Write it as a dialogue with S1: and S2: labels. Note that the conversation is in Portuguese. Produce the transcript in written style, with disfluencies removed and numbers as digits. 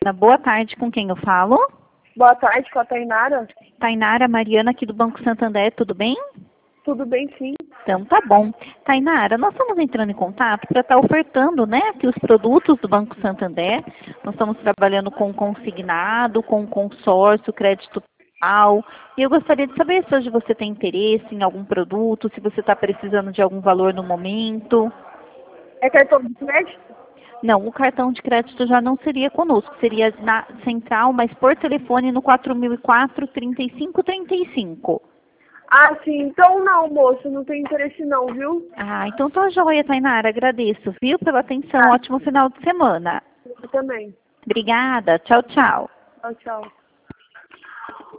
S1: Boa tarde, com quem eu falo?
S2: Boa tarde, com a Tainara.
S1: Tainara Mariana, aqui do Banco Santander, tudo bem?
S2: Tudo bem, sim.
S1: Então tá bom. Tainara, nós estamos entrando em contato para estar ofertando, né, aqui os produtos do Banco Santander. Nós estamos trabalhando com consignado, com consórcio, crédito total. E eu gostaria de saber se hoje você tem interesse em algum produto, se você está precisando de algum valor no momento.
S2: É cartão de crédito?
S1: Não, o cartão de crédito já não seria conosco, seria na central, mas por telefone no 4004-3535.
S2: Ah, sim. Então não, moço. Não tem interesse não, viu?
S1: Ah, então tá joia, Tainara. Agradeço, viu, pela atenção. Ótimo final de semana.
S2: Eu também.
S1: Obrigada. Tchau, tchau.
S2: Tchau, tchau.